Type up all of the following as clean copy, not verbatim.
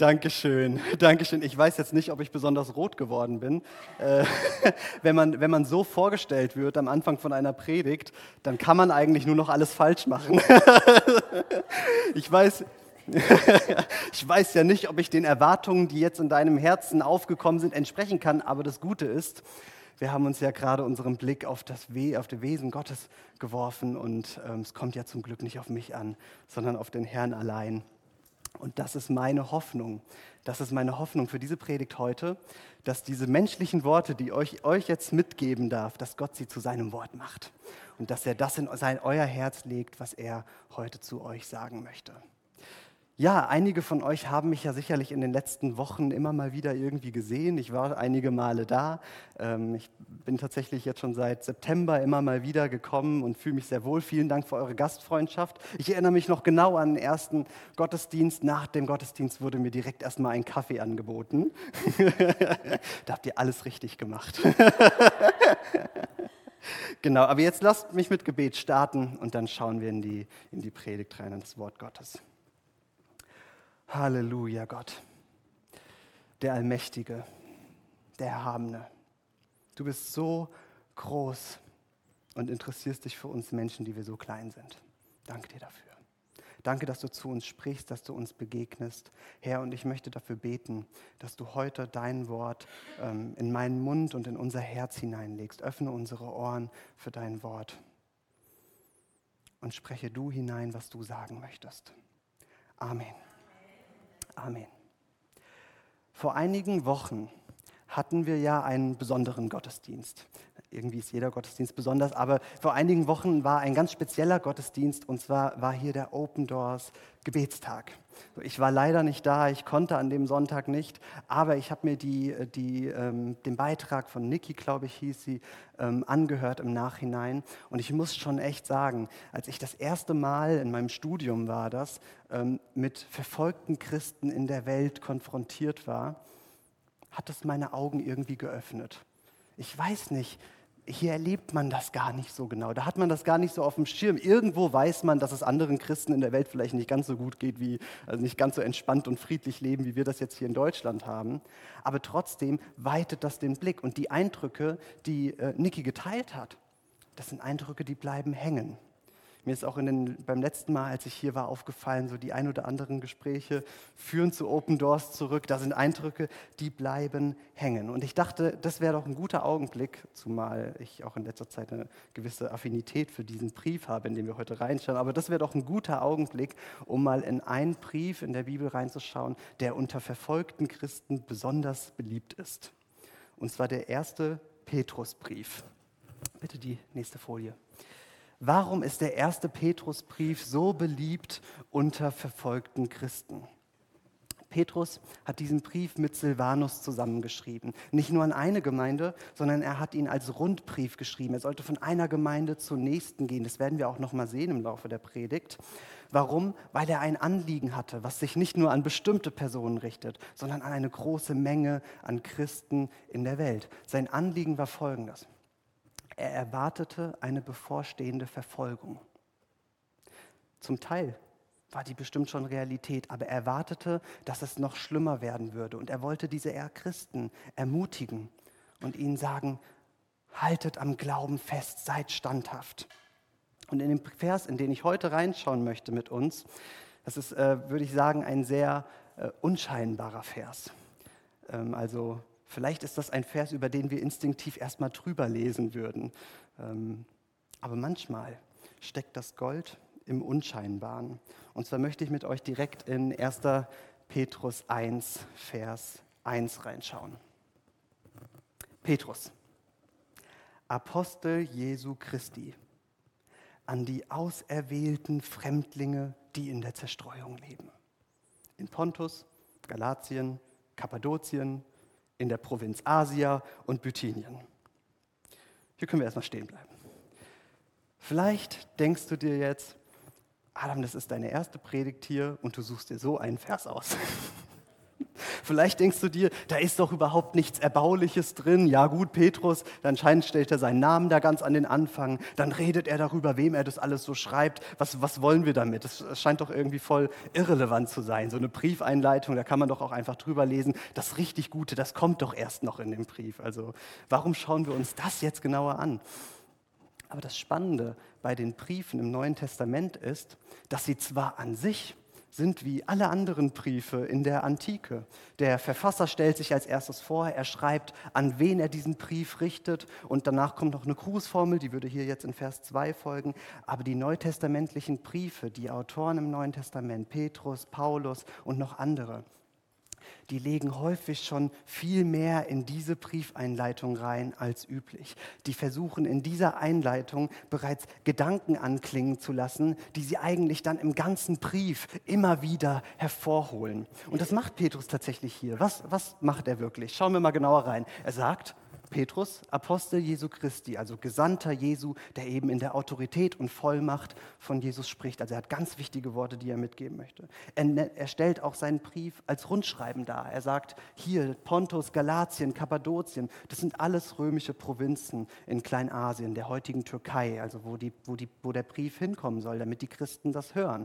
Dankeschön, Dankeschön. Ich weiß jetzt nicht, ob ich besonders rot geworden bin. Äh, wenn man so vorgestellt wird am Anfang von einer Predigt, dann kann man eigentlich nur noch alles falsch machen. Ich weiß, ich weiß ja nicht, ob ich den Erwartungen, die jetzt in deinem Herzen aufgekommen sind, entsprechen kann, aber das Gute ist, wir haben uns ja gerade unseren Blick auf das Wesen Gottes geworfen und es kommt ja zum Glück nicht auf mich an, sondern auf den Herrn allein. Und das ist meine Hoffnung. Das ist meine Hoffnung für diese Predigt heute, dass diese menschlichen Worte, die ich euch jetzt mitgeben darf, dass Gott sie zu seinem Wort macht und dass er das in euer Herz legt, was er heute zu euch sagen möchte. Ja, einige von euch haben mich ja sicherlich in den letzten Wochen immer mal wieder irgendwie gesehen. Ich war einige Male da. Ich bin tatsächlich jetzt schon seit September immer mal wieder gekommen und fühle mich sehr wohl. Vielen Dank für eure Gastfreundschaft. Ich erinnere mich noch genau an den ersten Gottesdienst. Nach dem Gottesdienst wurde mir direkt erstmal ein Kaffee angeboten. Da habt ihr alles richtig gemacht. Genau, aber jetzt lasst mich mit Gebet starten und dann schauen wir in die Predigt rein, in das Wort Gottes. Halleluja, Gott, der Allmächtige, der Erhabene. Du bist so groß und interessierst dich für uns Menschen, die wir so klein sind. Danke dir dafür. Danke, dass du zu uns sprichst, dass du uns begegnest. Herr, und ich möchte dafür beten, dass du heute dein Wort in meinen Mund und in unser Herz hineinlegst. Öffne unsere Ohren für dein Wort und spreche du hinein, was du sagen möchtest. Amen. Amen. Vor einigen Wochen hatten wir ja einen besonderen Gottesdienst. Irgendwie ist jeder Gottesdienst besonders, aber vor einigen Wochen war ein ganz spezieller Gottesdienst und zwar war hier der Open Doors Gebetstag. Ich war leider nicht da, ich konnte an dem Sonntag nicht, aber ich habe mir den Beitrag von Niki, glaube ich, hieß sie, angehört im Nachhinein. Und ich muss schon echt sagen, als ich das erste Mal in meinem Studium war, mit verfolgten Christen in der Welt konfrontiert war, hat es meine Augen irgendwie geöffnet. Ich weiß nicht, hier erlebt man das gar nicht so genau. Da hat man das gar nicht so auf dem Schirm. Irgendwo weiß man, dass es anderen Christen in der Welt vielleicht nicht ganz so gut geht, also nicht ganz so entspannt und friedlich leben, wie wir das jetzt hier in Deutschland haben. Aber trotzdem weitet das den Blick. Und die Eindrücke, die Niki geteilt hat, das sind Eindrücke, die bleiben hängen. Mir ist auch beim letzten Mal, als ich hier war, aufgefallen, so die ein oder anderen Gespräche führen zu Open Doors zurück. Da sind Eindrücke, die bleiben hängen. Und ich dachte, das wäre doch ein guter Augenblick, zumal ich auch in letzter Zeit eine gewisse Affinität für diesen Brief habe, in den wir heute reinschauen. Aber das wäre doch ein guter Augenblick, um mal in einen Brief in der Bibel reinzuschauen, der unter verfolgten Christen besonders beliebt ist. Und zwar der erste Petrusbrief. Bitte die nächste Folie. Warum ist der erste Petrusbrief so beliebt unter verfolgten Christen? Petrus hat diesen Brief mit Silvanus zusammengeschrieben. Nicht nur an eine Gemeinde, sondern er hat ihn als Rundbrief geschrieben. Er sollte von einer Gemeinde zur nächsten gehen. Das werden wir auch noch mal sehen im Laufe der Predigt. Warum? Weil er ein Anliegen hatte, was sich nicht nur an bestimmte Personen richtet, sondern an eine große Menge an Christen in der Welt. Sein Anliegen war folgendes. Er erwartete eine bevorstehende Verfolgung. Zum Teil war die bestimmt schon Realität, aber er erwartete, dass es noch schlimmer werden würde. Und er wollte diese Christen ermutigen und ihnen sagen, haltet am Glauben fest, seid standhaft. Und in dem Vers, in den ich heute reinschauen möchte mit uns, das ist, würde ich sagen, ein sehr unscheinbarer Vers. Vielleicht ist das ein Vers, über den wir instinktiv erstmal drüber lesen würden. Aber manchmal steckt das Gold im Unscheinbaren. Und zwar möchte ich mit euch direkt in 1. Petrus 1, Vers 1 reinschauen. Petrus, Apostel Jesu Christi, an die auserwählten Fremdlinge, die in der Zerstreuung leben. In Pontus, Galatien, Kappadokien, in der Provinz Asia und Bithynien. Hier können wir erstmal stehen bleiben. Vielleicht denkst du dir jetzt, Adam, das ist deine erste Predigt hier und du suchst dir so einen Vers aus. Vielleicht denkst du dir, da ist doch überhaupt nichts Erbauliches drin. Ja gut, Petrus, dann stellt er seinen Namen da ganz an den Anfang. Dann redet er darüber, wem er das alles so schreibt. Was wollen wir damit? Das scheint doch irgendwie voll irrelevant zu sein. So eine Briefeinleitung, da kann man doch auch einfach drüber lesen. Das richtig Gute, das kommt doch erst noch in dem Brief. Also warum schauen wir uns das jetzt genauer an? Aber das Spannende bei den Briefen im Neuen Testament ist, dass sie zwar an sich sind wie alle anderen Briefe in der Antike. Der Verfasser stellt sich als erstes vor, er schreibt, an wen er diesen Brief richtet und danach kommt noch eine Grußformel, die würde hier jetzt in Vers 2 folgen. Aber die neutestamentlichen Briefe, die Autoren im Neuen Testament, Petrus, Paulus und noch andere, die legen häufig schon viel mehr in diese Briefeinleitung rein als üblich. Die versuchen in dieser Einleitung bereits Gedanken anklingen zu lassen, die sie eigentlich dann im ganzen Brief immer wieder hervorholen. Und das macht Petrus tatsächlich hier. Was macht er wirklich? Schauen wir mal genauer rein. Er sagt, Petrus, Apostel Jesu Christi, also Gesandter Jesu, der eben in der Autorität und Vollmacht von Jesus spricht. Also er hat ganz wichtige Worte, die er mitgeben möchte. Er stellt auch seinen Brief als Rundschreiben dar. Er sagt, hier Pontus, Galatien, Kappadokien, das sind alles römische Provinzen in Kleinasien, der heutigen Türkei, also wo der Brief hinkommen soll, damit die Christen das hören.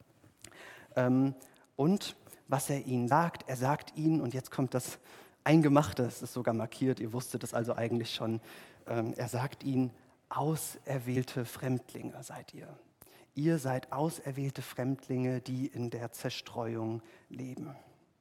Und was er ihnen sagt, er sagt ihnen, und jetzt kommt das Eingemachte, es ist sogar markiert, ihr wusstet es also eigentlich schon. Er sagt ihnen, auserwählte Fremdlinge seid ihr. Ihr seid auserwählte Fremdlinge, die in der Zerstreuung leben.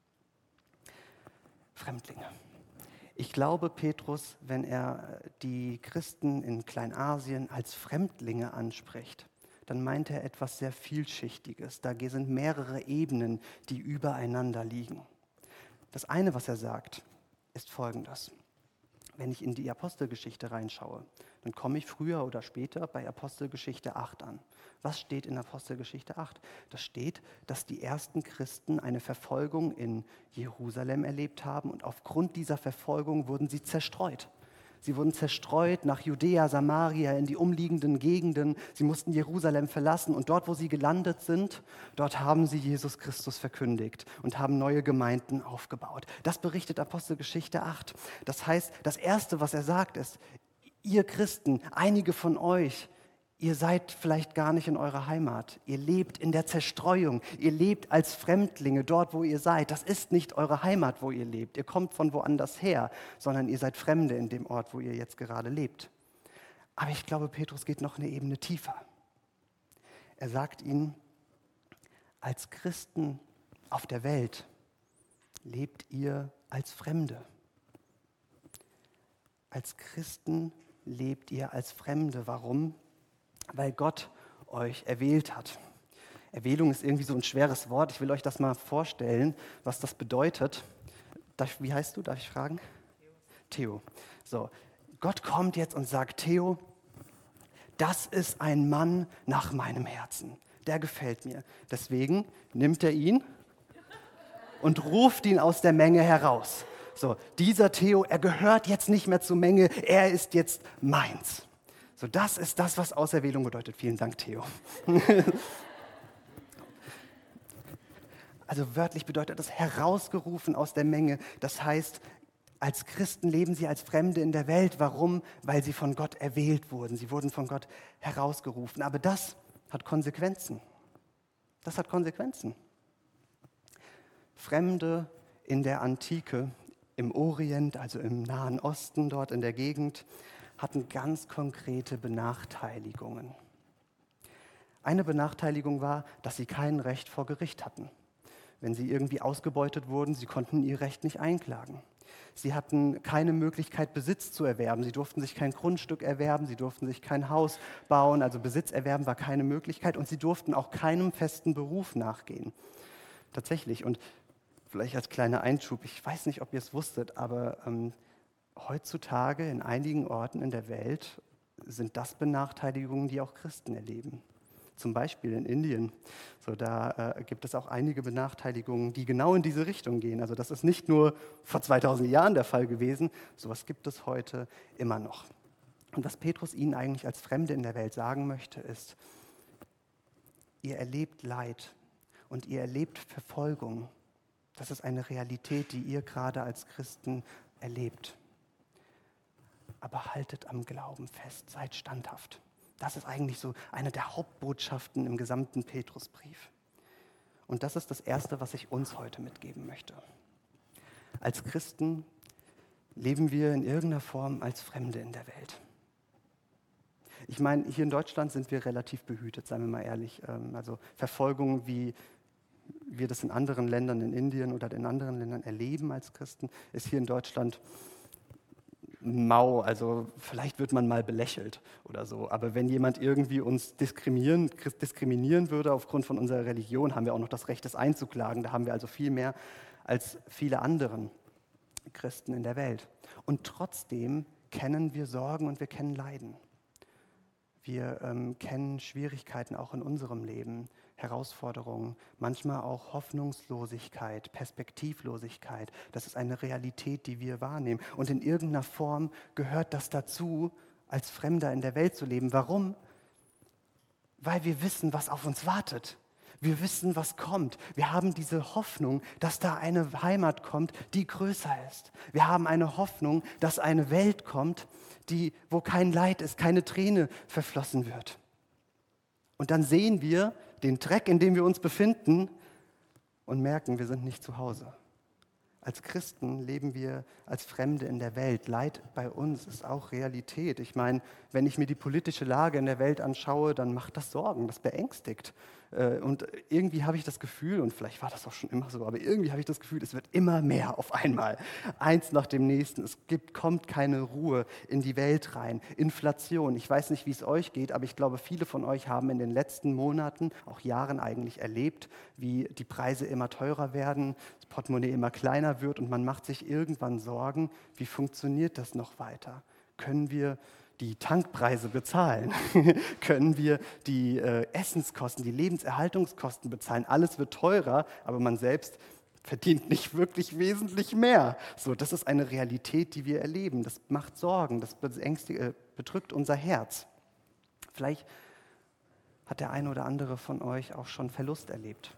Fremdlinge. Ich glaube, Petrus, wenn er die Christen in Kleinasien als Fremdlinge anspricht, dann meint er etwas sehr Vielschichtiges. Da sind mehrere Ebenen, die übereinander liegen. Das eine, was er sagt, ist Folgendes. Wenn ich in die Apostelgeschichte reinschaue, dann komme ich früher oder später bei Apostelgeschichte 8 an. Was steht in Apostelgeschichte 8? Da steht, dass die ersten Christen eine Verfolgung in Jerusalem erlebt haben und aufgrund dieser Verfolgung wurden sie zerstreut. Sie wurden zerstreut nach Judäa, Samaria, in die umliegenden Gegenden. Sie mussten Jerusalem verlassen und dort, wo sie gelandet sind, dort haben sie Jesus Christus verkündigt und haben neue Gemeinden aufgebaut. Das berichtet Apostelgeschichte 8. Das heißt, das Erste, was er sagt, ist, ihr Christen, einige von euch, ihr seid vielleicht gar nicht in eurer Heimat. Ihr lebt in der Zerstreuung. Ihr lebt als Fremdlinge dort, wo ihr seid. Das ist nicht eure Heimat, wo ihr lebt. Ihr kommt von woanders her, sondern ihr seid Fremde in dem Ort, wo ihr jetzt gerade lebt. Aber ich glaube, Petrus geht noch eine Ebene tiefer. Er sagt ihnen, als Christen auf der Welt lebt ihr als Fremde. Als Christen lebt ihr als Fremde. Warum? Weil Gott euch erwählt hat. Erwählung ist irgendwie so ein schweres Wort. Ich will euch das mal vorstellen, was das bedeutet. Wie heißt du? Darf ich fragen? Theo. So, Gott kommt jetzt und sagt, Theo, das ist ein Mann nach meinem Herzen. Der gefällt mir. Deswegen nimmt er ihn und ruft ihn aus der Menge heraus. So, dieser Theo, er gehört jetzt nicht mehr zur Menge, er ist jetzt meins. So, das ist das, was Auserwählung bedeutet. Vielen Dank, Theo. Also wörtlich bedeutet das herausgerufen aus der Menge. Das heißt, als Christen leben sie als Fremde in der Welt. Warum? Weil sie von Gott erwählt wurden. Sie wurden von Gott herausgerufen. Aber das hat Konsequenzen. Das hat Konsequenzen. Fremde in der Antike, im Orient, also im Nahen Osten, dort in der Gegend, hatten ganz konkrete Benachteiligungen. Eine Benachteiligung war, dass sie kein Recht vor Gericht hatten. Wenn sie irgendwie ausgebeutet wurden, sie konnten ihr Recht nicht einklagen. Sie hatten keine Möglichkeit, Besitz zu erwerben. Sie durften sich kein Grundstück erwerben, sie durften sich kein Haus bauen, also Besitz erwerben war keine Möglichkeit und sie durften auch keinem festen Beruf nachgehen. Tatsächlich, und vielleicht als kleiner Einschub, ich weiß nicht, ob ihr es wusstet, aber heutzutage in einigen Orten in der Welt sind das Benachteiligungen, die auch Christen erleben. Zum Beispiel in Indien. So, da gibt es auch einige Benachteiligungen, die genau in diese Richtung gehen. Also das ist nicht nur vor 2000 Jahren der Fall gewesen, sowas gibt es heute immer noch. Und was Petrus ihnen eigentlich als Fremde in der Welt sagen möchte, ist, ihr erlebt Leid und ihr erlebt Verfolgung. Das ist eine Realität, die ihr gerade als Christen erlebt. Aber haltet am Glauben fest, seid standhaft. Das ist eigentlich so eine der Hauptbotschaften im gesamten Petrusbrief. Und das ist das Erste, was ich uns heute mitgeben möchte. Als Christen leben wir in irgendeiner Form als Fremde in der Welt. Ich meine, hier in Deutschland sind wir relativ behütet, seien wir mal ehrlich. Also Verfolgung, wie wir das in anderen Ländern, in Indien oder in anderen Ländern erleben als Christen, ist hier in Deutschland mau. Also vielleicht wird man mal belächelt oder so. Aber wenn jemand irgendwie uns diskriminieren würde aufgrund von unserer Religion, haben wir auch noch das Recht, das einzuklagen. Da haben wir also viel mehr als viele anderen Christen in der Welt. Und trotzdem kennen wir Sorgen und wir kennen Leiden. Wir kennen Schwierigkeiten auch in unserem Leben, Herausforderungen, manchmal auch Hoffnungslosigkeit, Perspektivlosigkeit. Das ist eine Realität, die wir wahrnehmen. Und in irgendeiner Form gehört das dazu, als Fremder in der Welt zu leben. Warum? Weil wir wissen, was auf uns wartet. Wir wissen, was kommt. Wir haben diese Hoffnung, dass da eine Heimat kommt, die größer ist. Wir haben eine Hoffnung, dass eine Welt kommt, wo kein Leid ist, keine Träne verflossen wird. Und dann sehen wir den Dreck, in dem wir uns befinden und merken, wir sind nicht zu Hause. Als Christen leben wir als Fremde in der Welt. Leid bei uns ist auch Realität. Ich meine, wenn ich mir die politische Lage in der Welt anschaue, dann macht das Sorgen, das beängstigt. Und irgendwie habe ich das Gefühl, und vielleicht war das auch schon immer so, aber irgendwie habe ich das Gefühl, es wird immer mehr auf einmal. Eins nach dem nächsten. Kommt keine Ruhe in die Welt rein. Inflation. Ich weiß nicht, wie es euch geht, aber ich glaube, viele von euch haben in den letzten Monaten, auch Jahren eigentlich erlebt, wie die Preise immer teurer werden, das Portemonnaie immer kleiner wird und man macht sich irgendwann Sorgen, wie funktioniert das noch weiter? Können wir die Tankpreise bezahlen? Können wir die Essenskosten, die Lebenserhaltungskosten bezahlen? Alles wird teurer, aber man selbst verdient nicht wirklich wesentlich mehr. So, das ist eine Realität, die wir erleben. Das macht Sorgen, das bedrückt unser Herz. Vielleicht hat der eine oder andere von euch auch schon Verlust erlebt.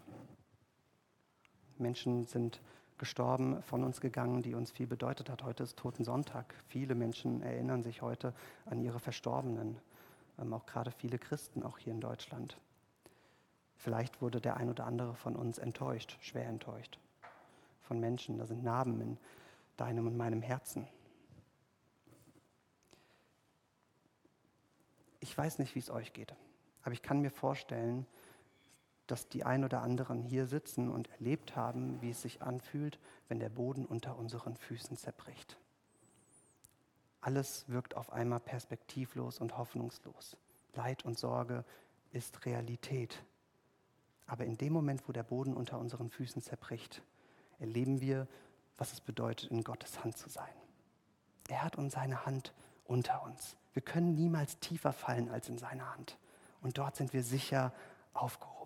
Menschen sind gestorben, von uns gegangen, die uns viel bedeutet hat. Heute ist Totensonntag. Viele Menschen erinnern sich heute an ihre Verstorbenen, auch gerade viele Christen, auch hier in Deutschland. Vielleicht wurde der ein oder andere von uns enttäuscht, schwer enttäuscht von Menschen. Da sind Narben in deinem und meinem Herzen. Ich weiß nicht, wie es euch geht, aber ich kann mir vorstellen, dass die ein oder anderen hier sitzen und erlebt haben, wie es sich anfühlt, wenn der Boden unter unseren Füßen zerbricht. Alles wirkt auf einmal perspektivlos und hoffnungslos. Leid und Sorge ist Realität. Aber in dem Moment, wo der Boden unter unseren Füßen zerbricht, erleben wir, was es bedeutet, in Gottes Hand zu sein. Er hat uns seine Hand unter uns. Wir können niemals tiefer fallen als in seiner Hand. Und dort sind wir sicher aufgehoben.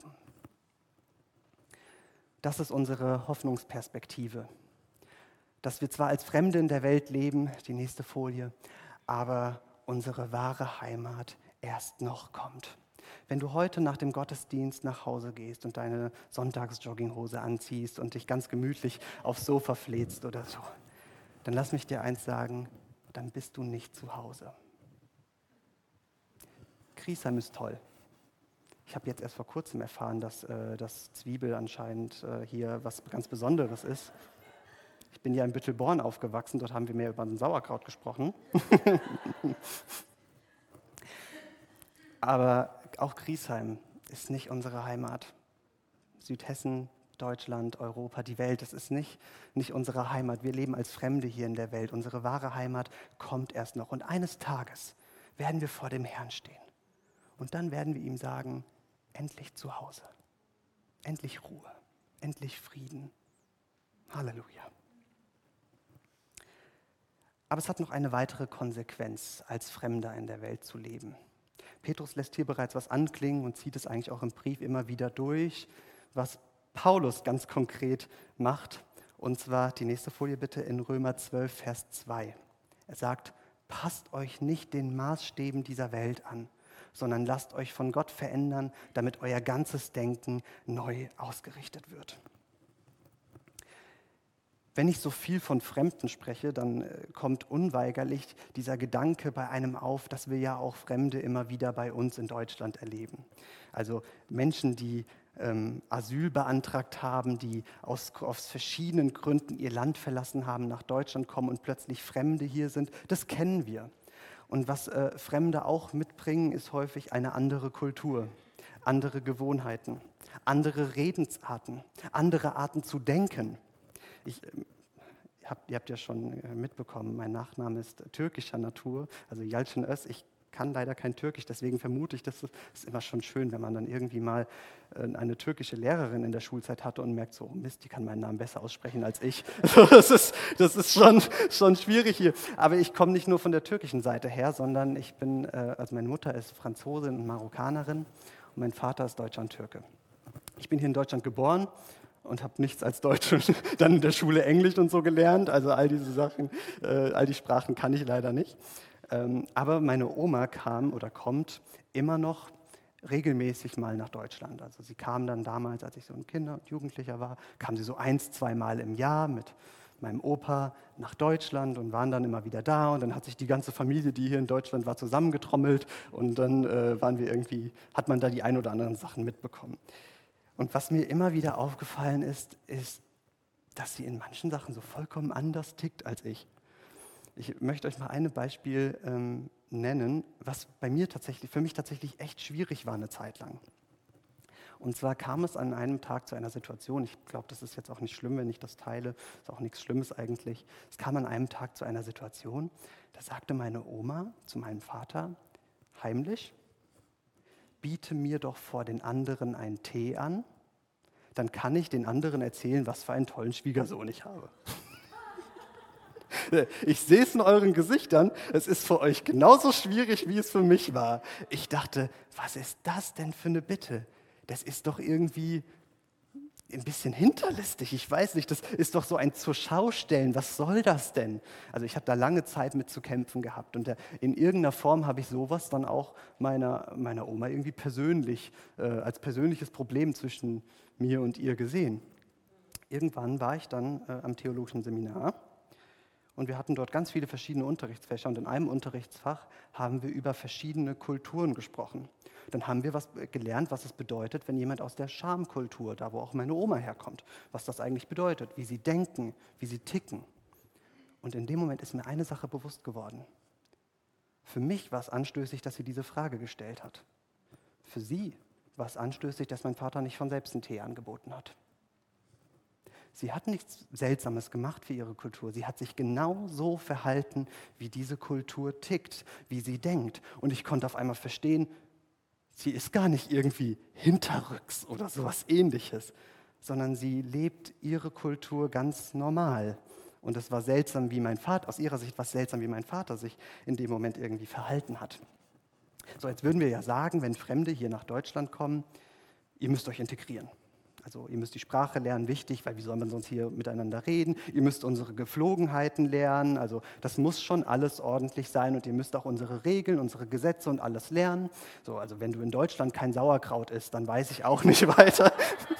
Das ist unsere Hoffnungsperspektive. Dass wir zwar als Fremde in der Welt leben, die nächste Folie, aber unsere wahre Heimat erst noch kommt. Wenn du heute nach dem Gottesdienst nach Hause gehst und deine Sonntagsjogginghose anziehst und dich ganz gemütlich aufs Sofa flätst oder so, dann lass mich dir eins sagen, dann bist du nicht zu Hause. Griesheim ist toll. Ich habe jetzt erst vor kurzem erfahren, dass das Zwiebel anscheinend hier was ganz Besonderes ist. Ich bin ja in Büttelborn aufgewachsen, dort haben wir mehr über den Sauerkraut gesprochen. Aber auch Griesheim ist nicht unsere Heimat. Südhessen, Deutschland, Europa, die Welt, das ist nicht unsere Heimat. Wir leben als Fremde hier in der Welt. Unsere wahre Heimat kommt erst noch. Und eines Tages werden wir vor dem Herrn stehen. Und dann werden wir ihm sagen, endlich zu Hause, endlich Ruhe, endlich Frieden. Halleluja. Aber es hat noch eine weitere Konsequenz, als Fremder in der Welt zu leben. Petrus lässt hier bereits was anklingen und zieht es eigentlich auch im Brief immer wieder durch, was Paulus ganz konkret macht. Und zwar, die nächste Folie bitte, in Römer 12, Vers 2. Er sagt, passt euch nicht den Maßstäben dieser Welt an, sondern lasst euch von Gott verändern, damit euer ganzes Denken neu ausgerichtet wird. Wenn ich so viel von Fremden spreche, dann kommt unweigerlich dieser Gedanke bei einem auf, dass wir ja auch Fremde immer wieder bei uns in Deutschland erleben. Also Menschen, die Asyl beantragt haben, die aus verschiedenen Gründen ihr Land verlassen haben, nach Deutschland kommen und plötzlich Fremde hier sind, das kennen wir. Und was Fremde auch mitbringen, ist häufig eine andere Kultur, andere Gewohnheiten, andere Redensarten, andere Arten zu denken. Ihr habt ja schon mitbekommen, mein Nachname ist türkischer Natur, also Yalçın Öz. Ich kann leider kein Türkisch, deswegen vermute ich, das ist immer schon schön, wenn man dann irgendwie mal eine türkische Lehrerin in der Schulzeit hatte und merkt so, oh Mist, die kann meinen Namen besser aussprechen als ich. Das ist schon schwierig hier. Aber ich komme nicht nur von der türkischen Seite her, sondern also meine Mutter ist Franzosin und Marokkanerin und mein Vater ist Deutscher und Türke. Ich bin hier in Deutschland geboren und habe nichts als Deutsch und dann in der Schule Englisch und so gelernt. Also all diese Sachen, all die Sprachen kann ich leider nicht. Aber meine Oma kam oder kommt immer noch regelmäßig mal nach Deutschland. Also sie kam dann damals, als ich so ein Kind und Jugendlicher war, kam sie so 1-2 Mal im Jahr mit meinem Opa nach Deutschland und waren dann immer wieder da. Und dann hat sich die ganze Familie, die hier in Deutschland war, zusammengetrommelt und dann hat man da die ein oder anderen Sachen mitbekommen. Und was mir immer wieder aufgefallen ist, dass sie in manchen Sachen so vollkommen anders tickt als ich. Ich möchte euch mal ein Beispiel nennen, was für mich tatsächlich echt schwierig war eine Zeit lang. Und zwar kam es an einem Tag zu einer Situation, ich glaube, das ist jetzt auch nicht schlimm, wenn ich das teile, ist auch nichts Schlimmes eigentlich. Es kam an einem Tag zu einer Situation, da sagte meine Oma zu meinem Vater, heimlich, biete mir doch vor den anderen einen Tee an, dann kann ich den anderen erzählen, was für einen tollen Schwiegersohn ich habe. Ich sehe es in euren Gesichtern, es ist für euch genauso schwierig, wie es für mich war. Ich dachte, was ist das denn für eine Bitte? Das ist doch irgendwie ein bisschen hinterlistig, ich weiß nicht, das ist doch so ein Zur-Schau-Stellen, was soll das denn? Also ich habe da lange Zeit mit zu kämpfen gehabt und in irgendeiner Form habe ich sowas dann auch meiner Oma irgendwie persönlich, als persönliches Problem zwischen mir und ihr gesehen. Irgendwann war ich dann am theologischen Seminar und wir hatten dort ganz viele verschiedene Unterrichtsfächer und in einem Unterrichtsfach haben wir über verschiedene Kulturen gesprochen. Dann haben wir gelernt, was es bedeutet, wenn jemand aus der Schamkultur, da wo auch meine Oma herkommt, was das eigentlich bedeutet, wie sie denken, wie sie ticken. Und in dem Moment ist mir eine Sache bewusst geworden. Für mich war es anstößig, dass sie diese Frage gestellt hat. Für sie war es anstößig, dass mein Vater nicht von selbst einen Tee angeboten hat. Sie hat nichts Seltsames gemacht für ihre Kultur. Sie hat sich genau so verhalten, wie diese Kultur tickt, wie sie denkt. Und ich konnte auf einmal verstehen, sie ist gar nicht irgendwie hinterrücks oder sowas Ähnliches, sondern sie lebt ihre Kultur ganz normal. Und es war seltsam, aus ihrer Sicht war es seltsam, wie mein Vater sich in dem Moment irgendwie verhalten hat. So, jetzt würden wir ja sagen, wenn Fremde hier nach Deutschland kommen, ihr müsst euch integrieren. Also ihr müsst die Sprache lernen, wichtig, weil wie soll man sonst hier miteinander reden? Ihr müsst unsere Geflogenheiten lernen, also das muss schon alles ordentlich sein und ihr müsst auch unsere Regeln, unsere Gesetze und alles lernen. So, also wenn du in Deutschland kein Sauerkraut isst, dann weiß ich auch nicht weiter.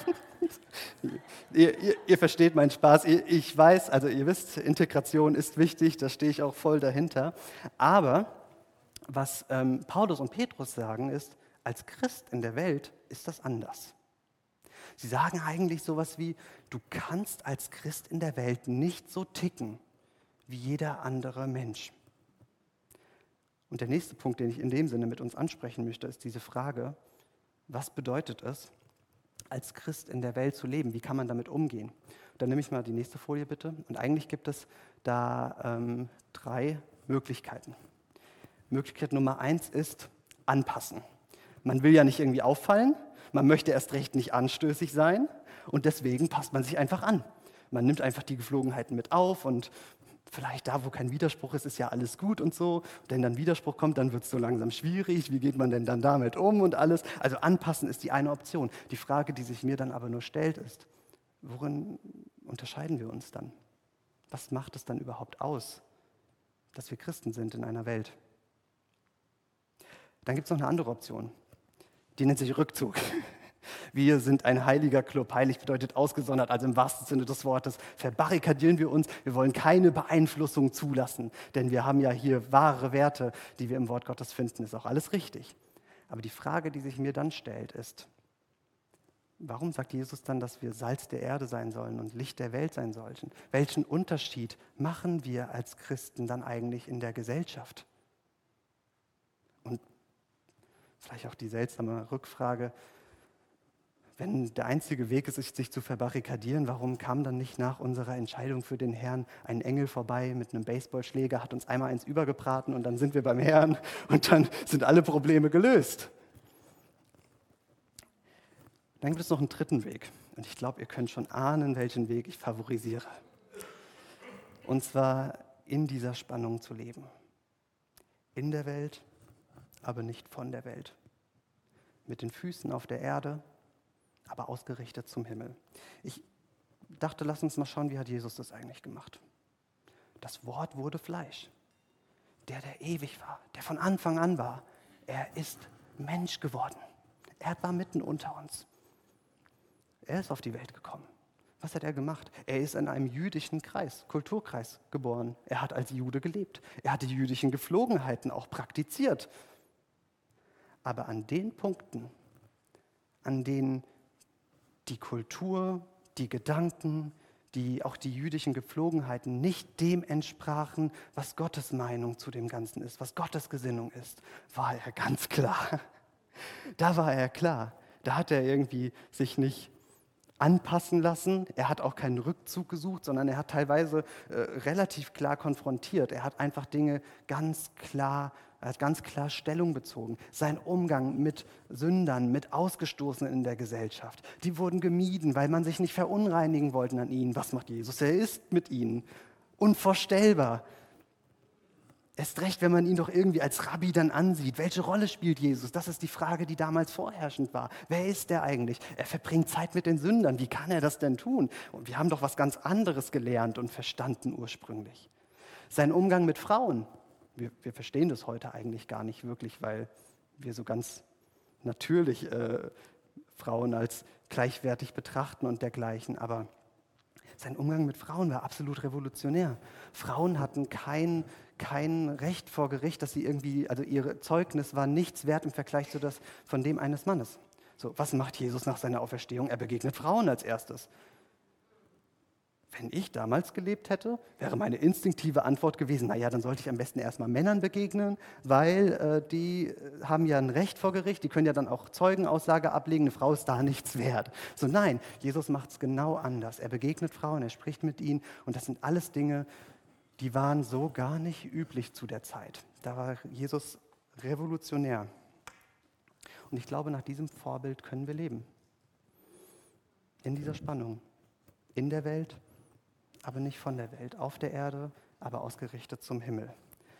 Ihr versteht meinen Spaß. Ich weiß, also ihr wisst, Integration ist wichtig, da stehe ich auch voll dahinter. Aber was Paulus und Petrus sagen ist, als Christ in der Welt ist das anders. Sie sagen eigentlich sowas wie, du kannst als Christ in der Welt nicht so ticken wie jeder andere Mensch. Und der nächste Punkt, den ich in dem Sinne mit uns ansprechen möchte, ist diese Frage, was bedeutet es, als Christ in der Welt zu leben? Wie kann man damit umgehen? Dann nehme ich mal die nächste Folie bitte. Und eigentlich gibt es da 3 Möglichkeiten. Möglichkeit Nummer 1 ist anpassen. Man will ja nicht irgendwie auffallen, man möchte erst recht nicht anstößig sein und deswegen passt man sich einfach an. Man nimmt einfach die Geflogenheiten mit auf und vielleicht da, wo kein Widerspruch ist, ist ja alles gut und so. Wenn dann Widerspruch kommt, dann wird es so langsam schwierig. Wie geht man denn dann damit um und alles? Also anpassen ist die eine Option. Die Frage, die sich mir dann aber nur stellt, ist, worin unterscheiden wir uns dann? Was macht es dann überhaupt aus, dass wir Christen sind in einer Welt? Dann gibt es noch eine andere Option. Die nennt sich Rückzug. Wir sind ein heiliger Club. Heilig bedeutet ausgesondert, also im wahrsten Sinne des Wortes. Verbarrikadieren wir uns. Wir wollen keine Beeinflussung zulassen, denn wir haben ja hier wahre Werte, die wir im Wort Gottes finden. Ist auch alles richtig. Aber die Frage, die sich mir dann stellt, ist, warum sagt Jesus dann, dass wir Salz der Erde sein sollen und Licht der Welt sein sollten? Welchen Unterschied machen wir als Christen dann eigentlich in der Gesellschaft? Und vielleicht auch die seltsame Rückfrage, wenn der einzige Weg ist, sich zu verbarrikadieren, warum kam dann nicht nach unserer Entscheidung für den Herrn ein Engel vorbei mit einem Baseballschläger, hat uns einmal eins übergebraten und dann sind wir beim Herrn und dann sind alle Probleme gelöst? Dann gibt es noch einen dritten Weg und ich glaube, ihr könnt schon ahnen, welchen Weg ich favorisiere. Und zwar in dieser Spannung zu leben. In der Welt, aber nicht von der Welt. Mit den Füßen auf der Erde, aber ausgerichtet zum Himmel. Ich dachte, lass uns mal schauen, wie hat Jesus das eigentlich gemacht. Das Wort wurde Fleisch. Der ewig war, der von Anfang an war, er ist Mensch geworden. Er war mitten unter uns. Er ist auf die Welt gekommen. Was hat er gemacht? Er ist in einem jüdischen Kreis, Kulturkreis geboren. Er hat als Jude gelebt. Er hat die jüdischen Gepflogenheiten auch praktiziert. Aber an den Punkten, an denen die Kultur, die Gedanken, auch die jüdischen Gepflogenheiten nicht dem entsprachen, was Gottes Meinung zu dem Ganzen ist, was Gottes Gesinnung ist, war er ganz klar. Da war er klar. Da hat er irgendwie sich nicht anpassen lassen. Er hat auch keinen Rückzug gesucht, sondern er hat teilweise relativ klar konfrontiert. Er hat einfach Dinge ganz klar Stellung bezogen. Sein Umgang mit Sündern, mit Ausgestoßenen in der Gesellschaft, die wurden gemieden, weil man sich nicht verunreinigen wollte an ihnen. Was macht Jesus? Er ist mit ihnen. Unvorstellbar. Erst recht, wenn man ihn doch irgendwie als Rabbi dann ansieht. Welche Rolle spielt Jesus? Das ist die Frage, die damals vorherrschend war. Wer ist der eigentlich? Er verbringt Zeit mit den Sündern. Wie kann er das denn tun? Und wir haben doch was ganz anderes gelernt und verstanden ursprünglich. Sein Umgang mit Frauen. Wir verstehen das heute eigentlich gar nicht wirklich, weil wir so ganz natürlich Frauen als gleichwertig betrachten und dergleichen. Aber sein Umgang mit Frauen war absolut revolutionär. Frauen hatten kein Recht vor Gericht, dass sie irgendwie, also ihr Zeugnis war nichts wert im Vergleich zu das von dem eines Mannes. So, was macht Jesus nach seiner Auferstehung? Er begegnet Frauen als erstes. Wenn ich damals gelebt hätte, wäre meine instinktive Antwort gewesen, naja, dann sollte ich am besten erstmal Männern begegnen, weil die haben ja ein Recht vor Gericht, die können ja dann auch Zeugenaussage ablegen, eine Frau ist da nichts wert. So nein, Jesus macht es genau anders. Er begegnet Frauen, er spricht mit ihnen und das sind alles Dinge, die waren so gar nicht üblich zu der Zeit. Da war Jesus revolutionär. Und ich glaube, nach diesem Vorbild können wir leben. In dieser Spannung. In der Welt, aber nicht von der Welt. Auf der Erde, aber ausgerichtet zum Himmel.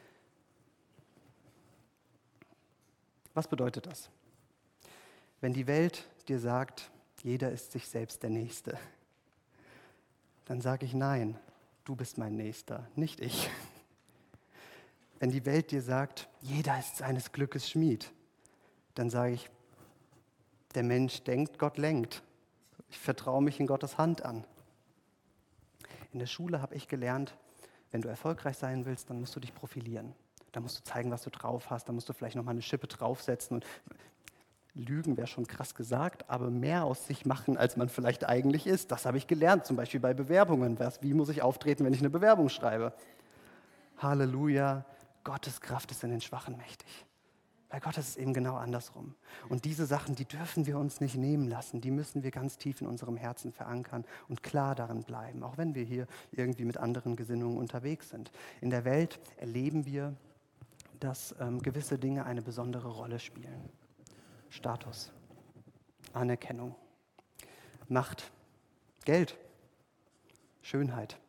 Was bedeutet das? Wenn die Welt dir sagt, jeder ist sich selbst der Nächste, dann sage ich nein, du bist mein Nächster, nicht ich. Wenn die Welt dir sagt, jeder ist seines Glückes Schmied, dann sage ich, der Mensch denkt, Gott lenkt. Ich vertraue mich in Gottes Hand an. In der Schule habe ich gelernt, wenn du erfolgreich sein willst, dann musst du dich profilieren. Da musst du zeigen, was du drauf hast, da musst du vielleicht nochmal eine Schippe draufsetzen. Und Lügen wäre schon krass gesagt, aber mehr aus sich machen, als man vielleicht eigentlich ist. Das habe ich gelernt, zum Beispiel bei Bewerbungen. Wie muss ich auftreten, wenn ich eine Bewerbung schreibe? Halleluja, Gottes Kraft ist in den Schwachen mächtig. Bei Gott ist es eben genau andersrum. Und diese Sachen, die dürfen wir uns nicht nehmen lassen. Die müssen wir ganz tief in unserem Herzen verankern und klar darin bleiben, auch wenn wir hier irgendwie mit anderen Gesinnungen unterwegs sind. In der Welt erleben wir, dass gewisse Dinge eine besondere Rolle spielen. Status, Anerkennung, Macht, Geld, Schönheit.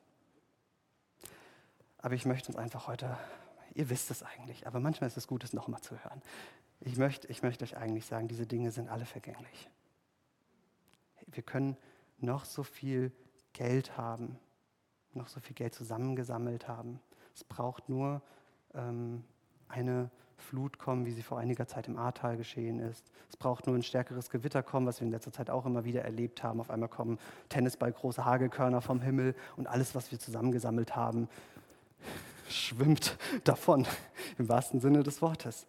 Aber ich möchte uns einfach heute, ihr wisst es eigentlich, aber manchmal ist es gut, es nochmal zu hören. Ich möchte euch eigentlich sagen, diese Dinge sind alle vergänglich. Wir können noch so viel Geld haben, noch so viel Geld zusammengesammelt haben. Es braucht nur eine Flut kommen, wie sie vor einiger Zeit im Ahrtal geschehen ist. Es braucht nur ein stärkeres Gewitter kommen, was wir in letzter Zeit auch immer wieder erlebt haben. Auf einmal kommen Tennisball große Hagelkörner vom Himmel und alles, was wir zusammengesammelt haben, schwimmt davon, im wahrsten Sinne des Wortes.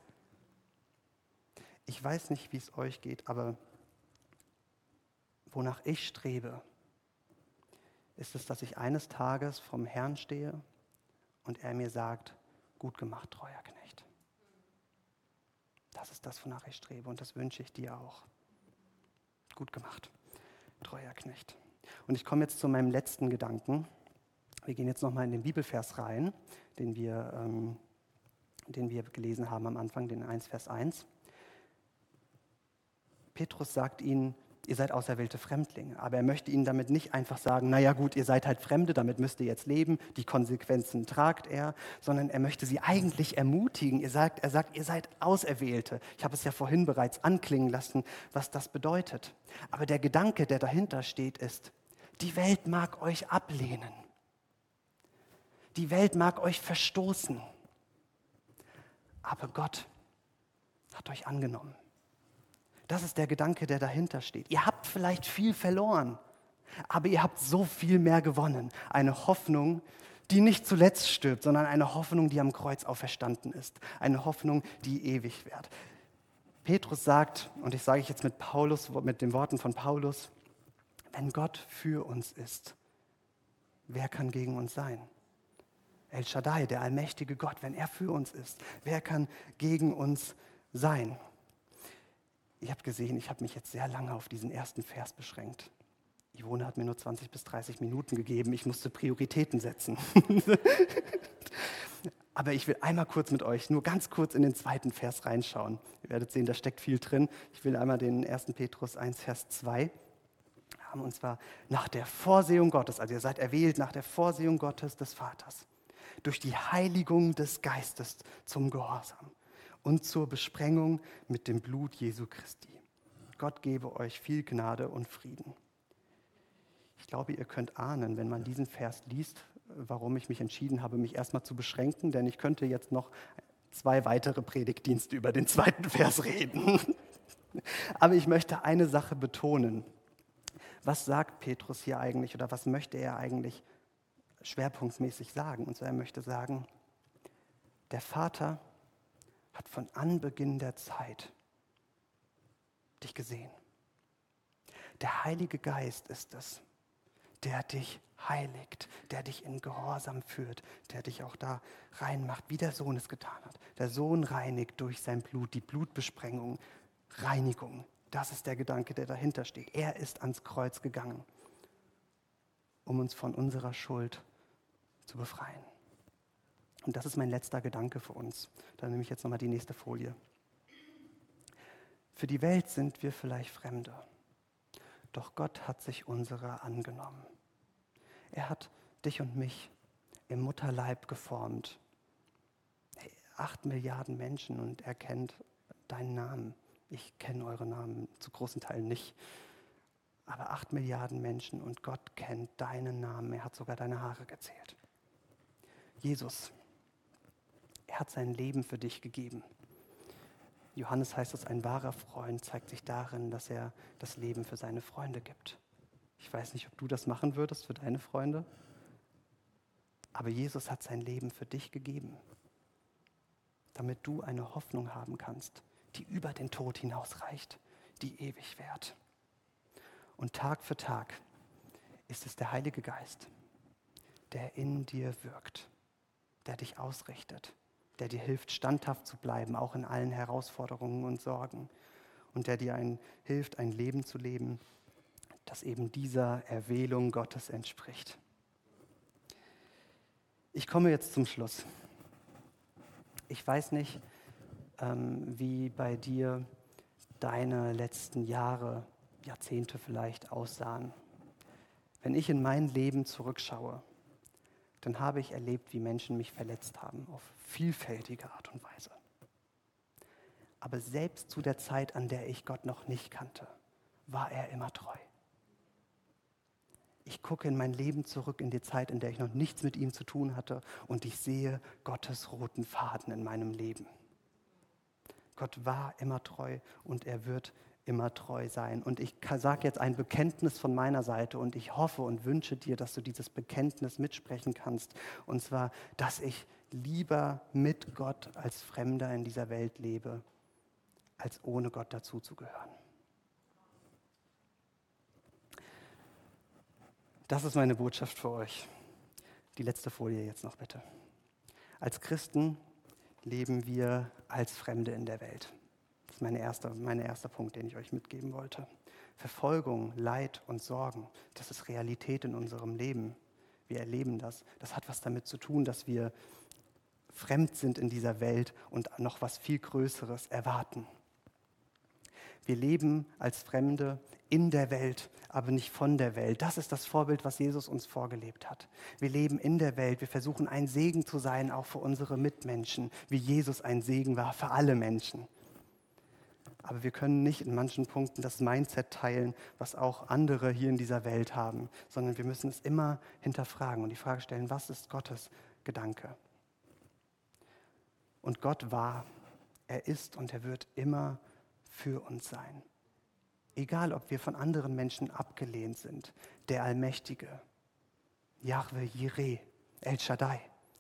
Ich weiß nicht, wie es euch geht, aber wonach ich strebe, ist es, dass ich eines Tages vom Herrn stehe und er mir sagt, gut gemacht, treuer Knecht. Das ist das, wonach ich strebe und das wünsche ich dir auch. Gut gemacht, treuer Knecht. Und ich komme jetzt zu meinem letzten Gedanken. Wir gehen jetzt nochmal in den Bibelvers rein, den wir gelesen haben am Anfang, den 1, Vers 1. Petrus sagt ihnen, ihr seid auserwählte Fremdlinge, aber er möchte ihnen damit nicht einfach sagen, naja gut, ihr seid halt Fremde, damit müsst ihr jetzt leben, die Konsequenzen tragt er, sondern er möchte sie eigentlich ermutigen. Er sagt, ihr seid Auserwählte. Ich habe es ja vorhin bereits anklingen lassen, was das bedeutet. Aber der Gedanke, der dahinter steht, ist, die Welt mag euch ablehnen. Die Welt mag euch verstoßen. Aber Gott hat euch angenommen. Das ist der Gedanke, der dahinter steht. Ihr habt vielleicht viel verloren, aber ihr habt so viel mehr gewonnen. Eine Hoffnung, die nicht zuletzt stirbt, sondern eine Hoffnung, die am Kreuz auferstanden ist. Eine Hoffnung, die ewig währt. Petrus sagt, und ich sage jetzt mit den Worten von Paulus, wenn Gott für uns ist, wer kann gegen uns sein? El Shaddai, der allmächtige Gott, wenn er für uns ist, wer kann gegen uns sein? Ich habe gesehen, ich habe mich jetzt sehr lange auf diesen ersten Vers beschränkt. Ivone hat mir nur 20 bis 30 Minuten gegeben. Ich musste Prioritäten setzen. Aber ich will einmal kurz mit euch, nur ganz kurz in den zweiten Vers reinschauen. Ihr werdet sehen, da steckt viel drin. Ich will einmal den 1. Petrus 1, Vers 2 haben. Und zwar nach der Vorsehung Gottes, also ihr seid erwählt nach der Vorsehung Gottes des Vaters, durch die Heiligung des Geistes zum Gehorsam und zur Besprengung mit dem Blut Jesu Christi. Gott gebe euch viel Gnade und Frieden. Ich glaube, ihr könnt ahnen, wenn man diesen Vers liest, warum ich mich entschieden habe, mich erstmal zu beschränken, denn ich könnte jetzt noch 2 weitere Predigtdienste über den zweiten Vers reden. Aber ich möchte eine Sache betonen. Was sagt Petrus hier eigentlich oder was möchte er eigentlich schwerpunktmäßig sagen? Und zwar, er möchte sagen, der Vater hat von Anbeginn der Zeit dich gesehen. Der Heilige Geist ist es, der dich heiligt, der dich in Gehorsam führt, der dich auch da reinmacht, wie der Sohn es getan hat. Der Sohn reinigt durch sein Blut, die Blutbesprengung, Reinigung. Das ist der Gedanke, der dahinter steht. Er ist ans Kreuz gegangen, um uns von unserer Schuld zu befreien. Und das ist mein letzter Gedanke für uns. Dann nehme ich jetzt nochmal die nächste Folie. Für die Welt sind wir vielleicht Fremde, doch Gott hat sich unserer angenommen. Er hat dich und mich im Mutterleib geformt. 8 Milliarden Menschen und er kennt deinen Namen. Ich kenne eure Namen zu großen Teilen nicht. Aber 8 Milliarden Menschen und Gott kennt deinen Namen. Er hat sogar deine Haare gezählt. Jesus, er hat sein Leben für dich gegeben. Johannes heißt es, ein wahrer Freund zeigt sich darin, dass er das Leben für seine Freunde gibt. Ich weiß nicht, ob du das machen würdest für deine Freunde, aber Jesus hat sein Leben für dich gegeben, damit du eine Hoffnung haben kannst, die über den Tod hinausreicht, die ewig währt. Und Tag für Tag ist es der Heilige Geist, der in dir wirkt, der dich ausrichtet, der dir hilft, standhaft zu bleiben, auch in allen Herausforderungen und Sorgen. Und der dir hilft, ein Leben zu leben, das eben dieser Erwählung Gottes entspricht. Ich komme jetzt zum Schluss. Ich weiß nicht, wie bei dir deine letzten Jahre, Jahrzehnte vielleicht aussahen. Wenn ich in mein Leben zurückschaue, dann habe ich erlebt, wie Menschen mich verletzt haben, auf vielfältige Art und Weise. Aber selbst zu der Zeit, an der ich Gott noch nicht kannte, war er immer treu. Ich gucke in mein Leben zurück, in die Zeit, in der ich noch nichts mit ihm zu tun hatte und ich sehe Gottes roten Faden in meinem Leben. Gott war immer treu und er wird immer treu sein. Und ich sage jetzt ein Bekenntnis von meiner Seite und ich hoffe und wünsche dir, dass du dieses Bekenntnis mitsprechen kannst. Und zwar, dass ich lieber mit Gott als Fremder in dieser Welt lebe, als ohne Gott dazuzugehören. Das ist meine Botschaft für euch. Die letzte Folie jetzt noch bitte. Als Christen leben wir als Fremde in der Welt. Das ist mein erster Punkt, den ich euch mitgeben wollte. Verfolgung, Leid und Sorgen, das ist Realität in unserem Leben. Wir erleben das. Das hat was damit zu tun, dass wir fremd sind in dieser Welt und noch was viel Größeres erwarten. Wir leben als Fremde in der Welt, aber nicht von der Welt. Das ist das Vorbild, was Jesus uns vorgelebt hat. Wir leben in der Welt, wir versuchen ein Segen zu sein, auch für unsere Mitmenschen, wie Jesus ein Segen war für alle Menschen. Aber wir können nicht in manchen Punkten das Mindset teilen, was auch andere hier in dieser Welt haben, sondern wir müssen es immer hinterfragen und die Frage stellen, was ist Gottes Gedanke? Und Gott war, er ist und er wird immer für uns sein. Egal, ob wir von anderen Menschen abgelehnt sind, der Allmächtige, Jahwe Jireh, El Shaddai,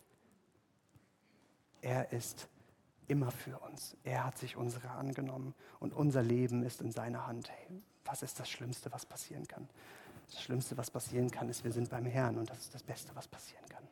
er ist immer für uns. Er hat sich unserer angenommen und unser Leben ist in seiner Hand. Hey, was ist das Schlimmste, was passieren kann? Das Schlimmste, was passieren kann, ist, wir sind beim Herrn und das ist das Beste, was passieren kann.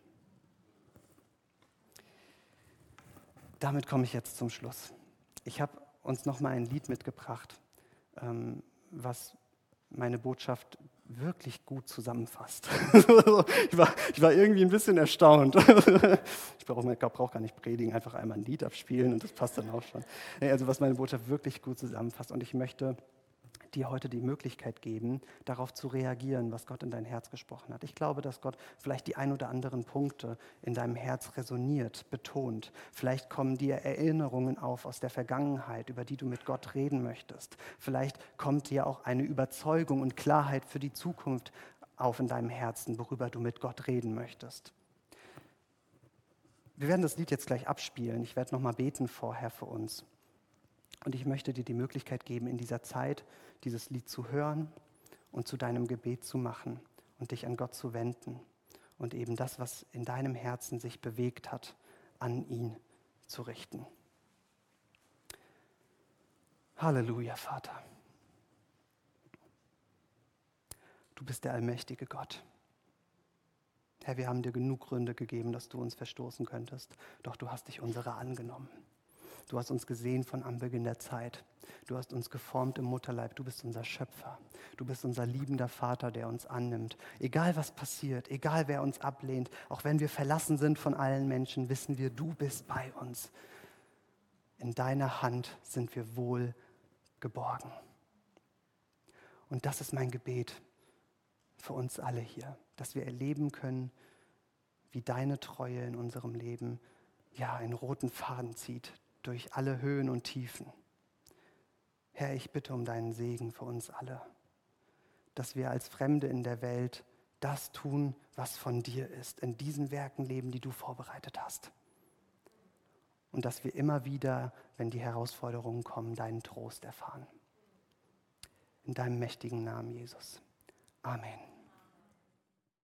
Damit komme ich jetzt zum Schluss. Ich habe uns nochmal ein Lied mitgebracht, was meine Botschaft wirklich gut zusammenfasst. ich war irgendwie ein bisschen erstaunt. Ich brauche gar nicht predigen, einfach einmal ein Lied abspielen und das passt dann auch schon. Also was meine Botschaft wirklich gut zusammenfasst. Und ich möchte dir heute die Möglichkeit geben, darauf zu reagieren, was Gott in dein Herz gesprochen hat. Ich glaube, dass Gott vielleicht die ein oder anderen Punkte in deinem Herz resoniert, betont. Vielleicht kommen dir Erinnerungen auf aus der Vergangenheit, über die du mit Gott reden möchtest. Vielleicht kommt dir auch eine Überzeugung und Klarheit für die Zukunft auf in deinem Herzen, worüber du mit Gott reden möchtest. Wir werden das Lied jetzt gleich abspielen. Ich werde nochmal beten vorher für uns. Und ich möchte dir die Möglichkeit geben, in dieser Zeit dieses Lied zu hören und zu deinem Gebet zu machen und dich an Gott zu wenden und eben das, was in deinem Herzen sich bewegt hat, an ihn zu richten. Halleluja, Vater. Du bist der allmächtige Gott. Herr, wir haben dir genug Gründe gegeben, dass du uns verstoßen könntest, doch du hast dich unserer angenommen. Du hast uns gesehen von Anbeginn der Zeit. Du hast uns geformt im Mutterleib. Du bist unser Schöpfer. Du bist unser liebender Vater, der uns annimmt. Egal was passiert, egal wer uns ablehnt, auch wenn wir verlassen sind von allen Menschen, wissen wir, du bist bei uns. In deiner Hand sind wir wohl geborgen. Und das ist mein Gebet für uns alle hier, dass wir erleben können, wie deine Treue in unserem Leben einen roten Faden zieht, durch alle Höhen und Tiefen. Herr, ich bitte um deinen Segen für uns alle, dass wir als Fremde in der Welt das tun, was von dir ist, in diesen Werken leben, die du vorbereitet hast. Und dass wir immer wieder, wenn die Herausforderungen kommen, deinen Trost erfahren. In deinem mächtigen Namen, Jesus. Amen.